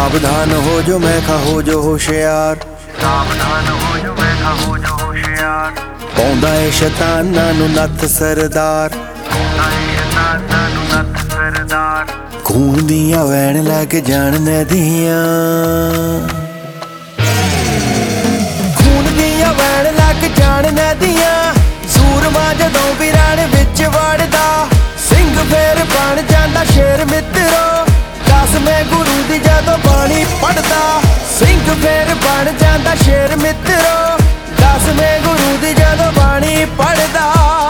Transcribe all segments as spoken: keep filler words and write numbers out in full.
सावधान हो जो मैं खा हो जो होशियार, सावधान हो जो मैं खा हो जो होशियार। पाउंदा है शैतानां नूं नत्थ सरदार, पाउंदा है शैतानां नूं नत्थ सरदार। खून दियां वैण लग जाण नदियां, खून दियां वैण लग जाण नदियां। सूरमा जदों भी रण विच वड़दा, सिंह फेर बण जांदा शेर मित्रो। दसवें गुरु दी जदों बाणी पढ़दा, सिंह फेर बण जांदा शेर मित्रो। दसवें गुरु दी जदों बाणी पढ़दा।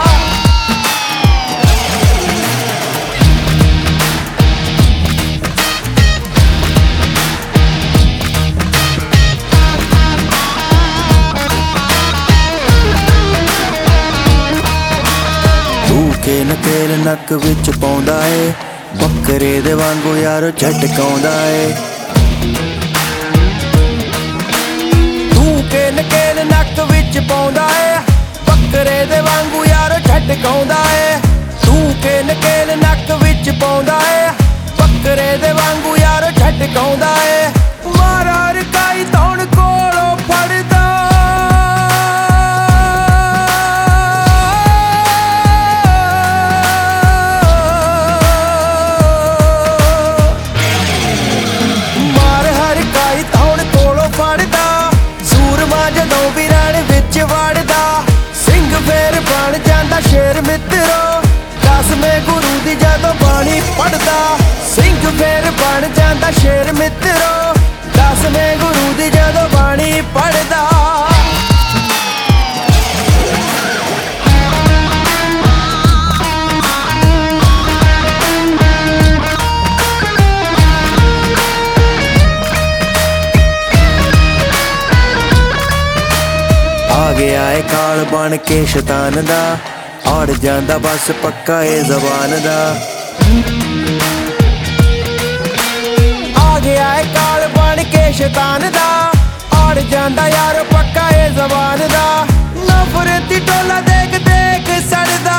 के नकेल नक विच पाउंदा है, बकरे दे वांगू यारो झटकाउंदा है। तू के नकेल नक विच पाउंदा है, बकरे दे वांगू यारो झटकाउंदा है। तू के नकेल नक विच पाउंदा है, बकरे दे वांगू यारो झटकाउंदा है। मारा रकाई तौण कोलों फड़दा, जदों भी रण विच वड़दा, सिंह फेर बण जांदा शेर मित्रो। दसवें गुरु दी जदों बाणी पढ़दा, सिंह फेर बण जांदा शेर मित्रो। दसवें गुरु दी जदों बाणी पढ़दा। आ गया है काल बन के शैतान दा, अड़ जांदा बस पक्का ए ज़बान दा। आ गया है काल बन के शैतान दा, अड़ जांदा यार पक्का ए ज़बान दा। नफरत दी टोला देख देख सड़दा,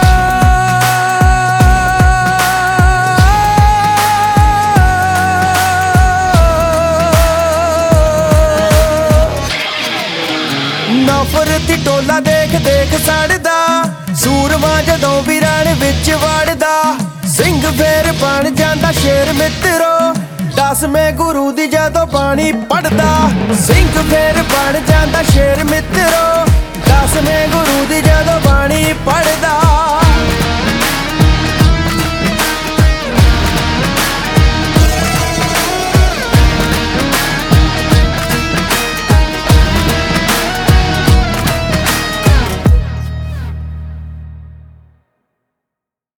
नफरत दी टोला देख देख सड़दा। सूरमा जदों भी रण विच वड़दा, सिंह फेर बण जांदा शेर मित्रो। दसवें गुरु दी जदों बाणी पढ़दा, सिंह फेर बण जांदा शेर मित्रो। दसवें गुरु दी जदों